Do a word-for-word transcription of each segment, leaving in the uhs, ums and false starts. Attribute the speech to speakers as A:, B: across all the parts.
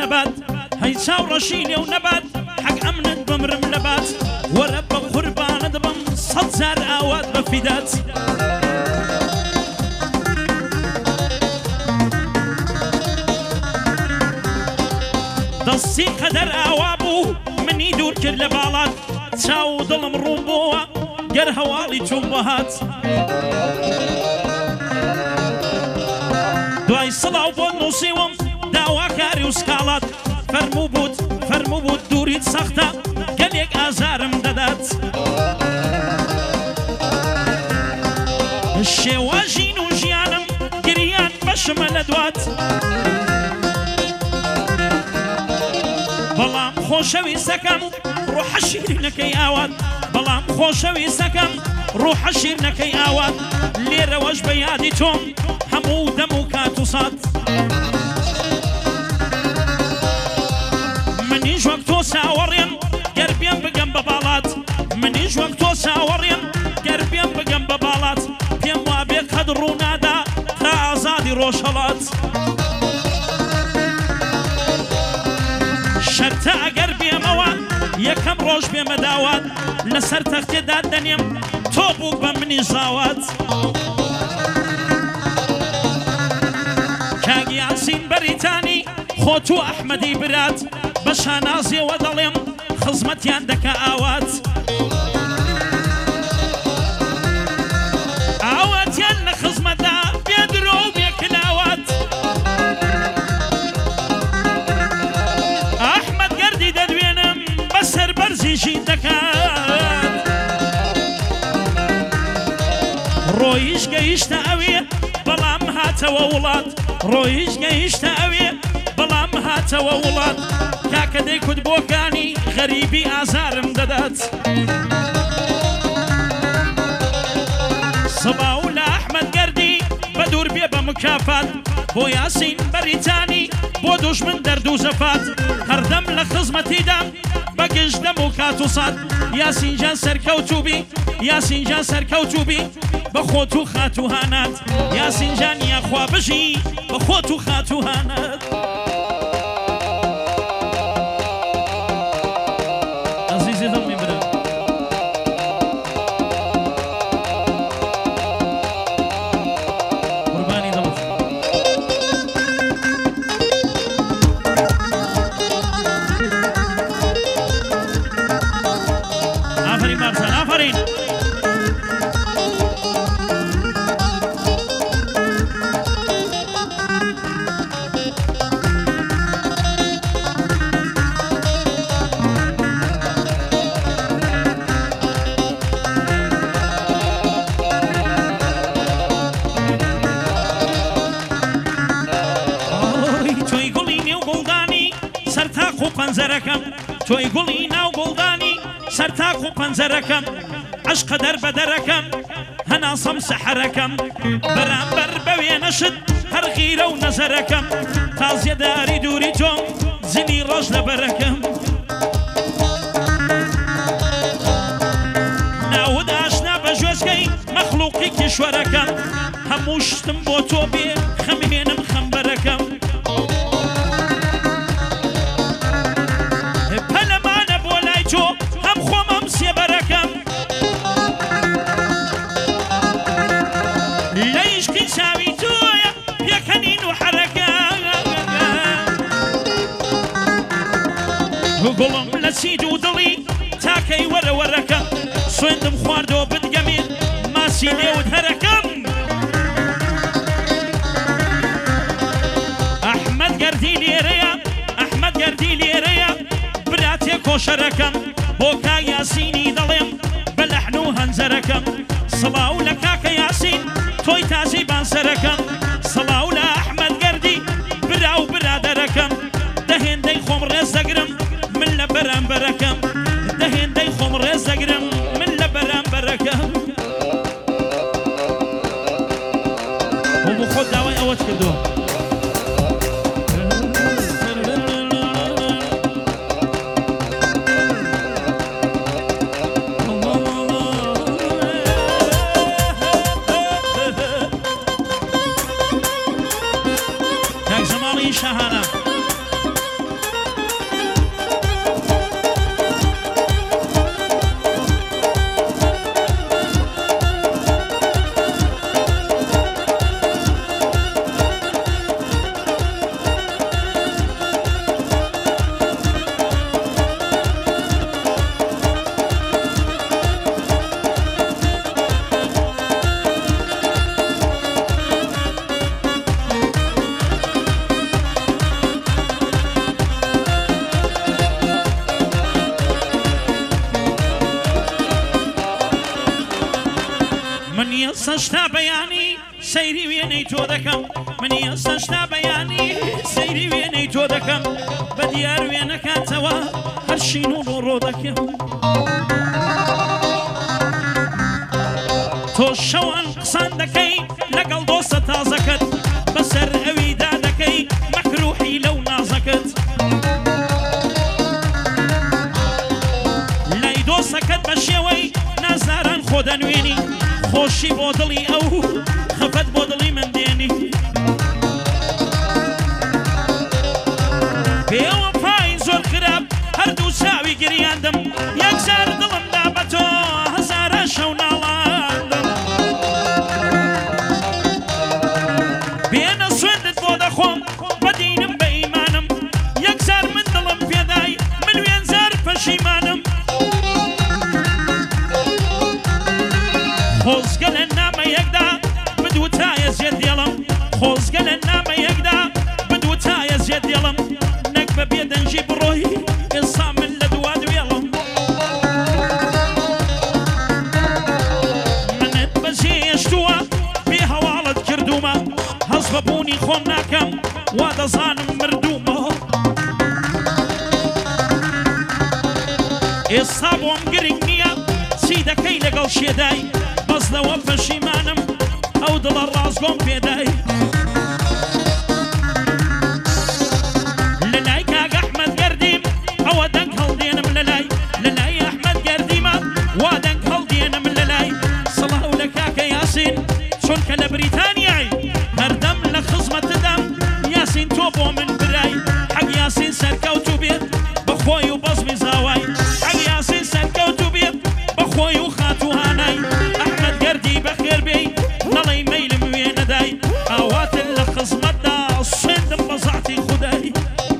A: نبات هەی چاوڕەشی لێو نەبات حەق ئەمنت بمرم لەبات وەرە بە قوربانت بم سەد جار ئاوات بە فیدات دەستی قەدەر ئاوا بوو منی دوور کرد لە باڵات چاو دڵم ڕوو بۆوە گەر هەواڵی چوم بە هات دوای سڵاو بۆ نووسیوم داواکاری و سکاڵات فەرموو بووت فەرموو بووت دووریت سەختە گەلێک ئازارم دەدات شێوە ژین و ژیانم گریان بەشمە لە دوات بەڵام خۆشەویستەکەم ڕوحە شیرینەکەی ئاوات بەڵام خۆشەویستەکەم ڕوحە شیرینەکەی ئاوات لێرەوەش بە یادی تۆم هەموو دەم و کات و سات منیش وەک تۆ چاوەڕێم گەر بێم بگەم بە باڵات منیش وەک تۆ چاوەڕێم گەر بێم بگەم بە باڵات پێم وابێ قەد ڕوونادا تا ئازادی ڕۆژهەڵات شەرتە ئەگەر بێمەوە یەکەم ڕۆژ بێمە داوات لەسەر تەختێدا دەنێم تۆ بوو بە منی زاوات کاگی یاسین بەریتانی خۆت و ئەحمەدی برات بە شانازیەوە دەڵێم خزمەتیان دەکا ئاوات ئاواتیان لە خزمەتدا بێدرۆ و بێکلاوات ئەحمەد گەردی دەدوێنم بەسەر بەرزیشی دەکات ڕۆیش گەیشتە ئەوێ بەڵام هاتەوە وڵات ڕۆیش گەیشتە ئەوێ بەڵام هاتەوە وڵات کاکە دەیکوت بۆکانی غەریبی ئازارم دەدات سڵاو لە ئەحمەد گەردی بە دوور بێ بە مکافات بۆ یاسین بەریتانی بۆ دوژمن دەرد و زەفات هەردەم لە خزمەتیدام بەگشت دەم و کات و سات یاسینجان سەرکەوتوبی یاسینجان سەرکەوتوبی بە خۆت و خات و هانات یاسینجان یاخوا بژی بە خۆت و خات و هانات عزیزی دڵمی برم قوربانی دڵم ئافرین بارزان ئافرین پەنجەرەکەم تۆی گوڵی ناو گوڵدانی سەرتاق و پەنجەرەکەم عەشقە دەربەدەرەکەم هەناسەم سەحەرەکەم بەرامبەر بەوێ نەشت هەر غیرە و نەزەرەکەم تازیەداری دووری تۆم زنی ڕۆژ لەبەرەکەم ناود ئاشنا بە ژۆزگەی مەخلووقی کیشوەرەکەم هەموو شتم بۆ تۆ بێ خەمێنم خەمبەرەکەم گوڵم لە چید و دڵی تاکەی وەرە وەرەکە سوێندم خواردەوە بتگەمێن ماسی لێوت هەرەکەم ئەحمەد گەردی لێرەیە ئەحمەد گەردی لێرەیە براتێ کۆشەرەکەم بۆ کا یاسینی دەڵێم بە لەحن و هەنجەرەکەم سڵاو لە کاکە یاسین تۆی تازی بانسەرەکەم سڵاو لە ئەحمەد گەردی برا و برادەرەکەم دەهێندەی خۆم ڕێز دەگرم من لە بەرامبەرەکەم دەهێندەی خۆم ڕێز دەگرم من لە بەرامبەرەکەم بۆ بۆ خۆت داوای ئەوەت کردووە من يسشتا بياني سيري ويني تودكم من يسشتا بياني سيري ويني تودكم بديار وينك توا هرشينو رودكم تو شوان قسان دكي لقل دوسة تازكت بسر اوي دادكي مكروحي لو نازكت لاي دوسكت بشيوي نازاران خودن ويني خوشي بودلي او خفت بودلي من ديني بيوم فاين زور خراب هردو ساوي قرياندم يكسر دلم دابتو هزار شونا خۆم بەدینم بە ئیمانم یەکجار من دڵم پێدای ملوێن زار پەشیمانم خۆزگە لە نامە یەکدا بدوتایە زێ دێڵم خۆزگە لە نامە یەکدا بدوتایە زێ دێڵم نەک بە بێدەنجی بڕۆی ئێستا من لە دوا دوێڵم منت بەجێ هێشتووە بێ هەواڵت کردومە هەز بەبوونی خۆم ناکەم وا دەزانم مردوومە ئێستا بۆم گرنگ نییە چی دەکەی لەگەڵ شێدای بەس لەوە پەشیمانم ئەو دڵە ڕازگۆم پێدای لە لای کاک ئەحمەد گەردیم ئەوە دەنگ هەڵدێنم لە لای لە لای ئەحمەد گەردیمە وا دەنگ هەڵدێنم لە لای سڵاو لە کاکە یاسین چونکە لە بریتانیای هەردەم لە خزمەتدەم یاسین تۆ بۆ من برای حەق یاسین سەرکەوتو بێت بەخۆی و بەزمی زاوای حەق یاسین سەرکەوتو بێت بەخۆی و خاتوهانای ئەحمەد گەردی بەخێر بێی نەڵێی مەیلم وێ نەدای ئاواتن لە خزمەتدا سێندم بە زاتی خودای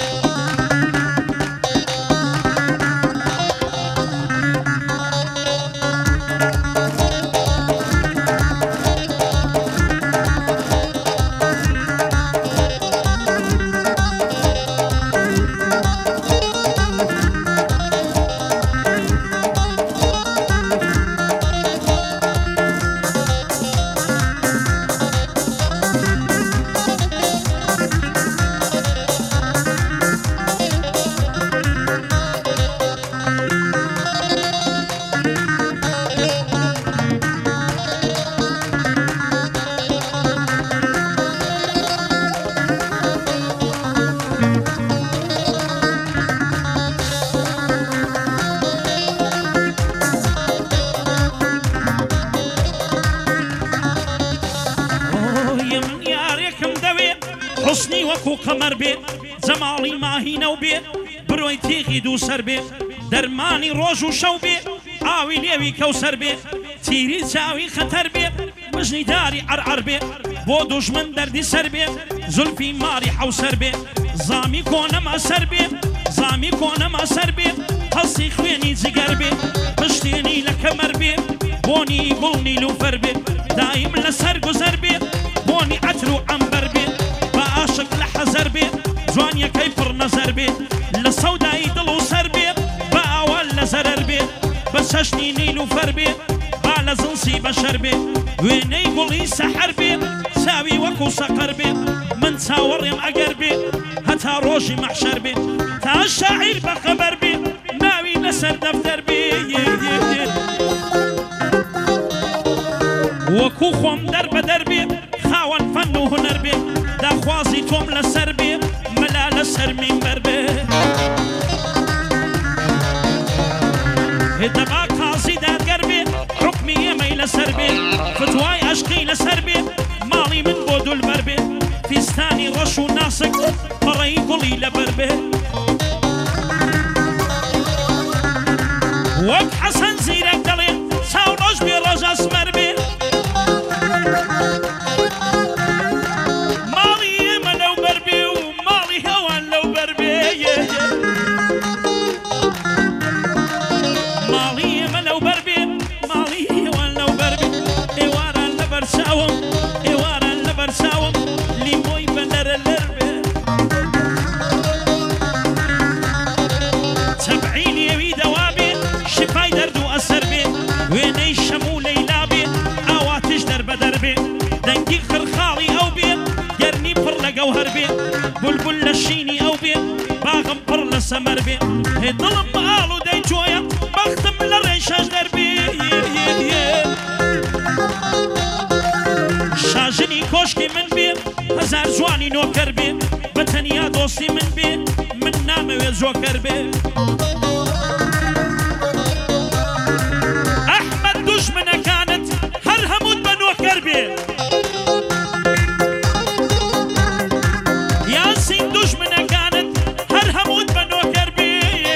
A: حسنی وەکو قەمەر بێ جەماڵی ماهینە و بێ بڕۆی تێغی دوو سەر بێ دەرمانی ڕۆژ و شەو بێ ئاوی لێوی کەوسەر بێ تیری چاوی خەتەر بێ مژنی داری عەرعەر بێ بۆ دوژمن دەردی سەر بێ زولفی ماری حەوسەر بێ زامی کۆنەما سەر بێ زامی کۆنەما سەر بێ هەستی خوێنی جگەر بێ پشتێنی لە کەمەر بێ بۆنی گوڵنی لوفەر بێ دایم لەسەر گوزەر بێ بۆنی عەتر و عەمبەر بێ عاشق لە حەزەر بێ جوانیەکەی پڕ نەزەر بێ لە سەودایی دڵ و سەر بێ بە ئاوال لە زەرەر بێ بە چەشنی نیل و فەر بێ با لە زنسی بەشەر بێ وێنەی گوڵی سەحەر بێ چاوی وەکو سەقەر بێ من چاوەڕێم ئەگەر بێ هەتا ڕۆژی مەحشەر بێ تا شاعیر بە خەبەر بێ ناوی لەسەر دەفتەر بێ وەکو خۆم دەر بە دەر بێ خاوەن فەن و هونەر بێ داخوازی تۆم لەسەر بێ مەلا لەسەر مینبەر بێ دەبا قازی دادگەر بێ حوکمی ئێمەی لەسەر بێ فتوای عەشقی لەسەر بێ ماڵی من بۆ دولبەر بێ فیستانی ڕەش و ناسک پەڕەی گوڵی لەبەر بێ وەک حەسەن زیرەک دەڵێ چاو ڕۆژ بێ ڕۆژ ئەسمەر بێ دەنگی خرخاڵی ئەو بێ گەرنی پڕ لە گەوهەر بێ بولبول لە شینی ئەو بێ باغم پڕ لە سەمەر بێ هێ دڵم بە ئاڵ و دەیجۆیە بەختم لە ڕێشەش دەربێ شاژنی کۆشکی من بێ هەزار جوانی نۆکەر بێ بە تەنیا دۆستی من بێ من نامەوێت زۆکەر بێ ئەحمەد دوژمنەکانت هەر هەمووت بە نۆکەر بێ یاسین دوژمنەکانت هەر هەمووت بە نۆکەر بێ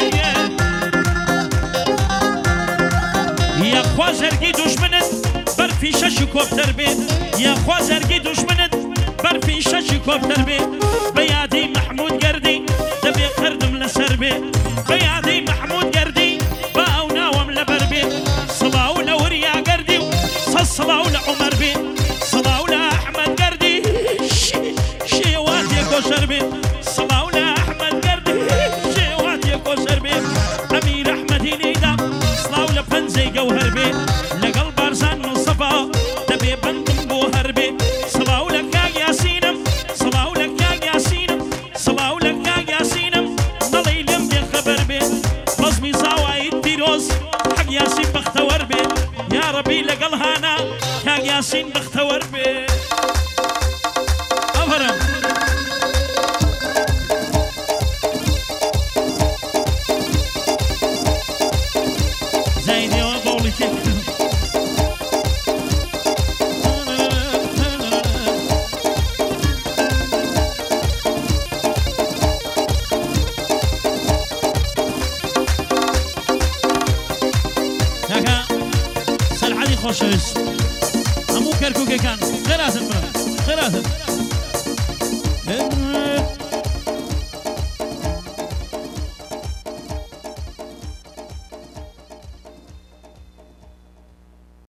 A: یاخوا زەرگی دوژمنت بەرفی شەشی کۆپتەر بێ یاخوا زەرگی دوژمنت بەرفی شەشی کۆپتەر بێ بە یادی مەحموود گەردی دەبێ قەردم لەسەر بێ بە یادی مەحموود گەردی با ئەو ناوەم لەبەر بێ سڵاو لە وریا گەردی و سەد سڵاو لە عومەر بێ سڵاو لە ئەحمەد گەردی شێواتێ کۆشەر بێ سڵاو لە ئەحمەد گەردی شێواتێ کۆشەر بێ ئەمیر ئەحمەدی لێدا سڵاو لە پەنجەی گەوهەر بێ لەگەڵ بارزان مڵسەفا دەبێ بەندم بۆ هەر بێ سڵاو لە کاک یاسینم سڵاو لە کاک یاسینم سڵاو لە کاک یاسینم دڵی لێم بێ خەبەر بێ بەزمی زاوایی پیرۆز حەق یاسین بەختەوەر بێ یا ڕەبی لەگەڵ هانا کاک یاسین بەختەوەر بێ ئەفەرم زەینەوە بەوڵی تێکردم کاکە سەرحەدی خۆشەویست هەموو کەرکووکەکان خێراتن برم خێراتن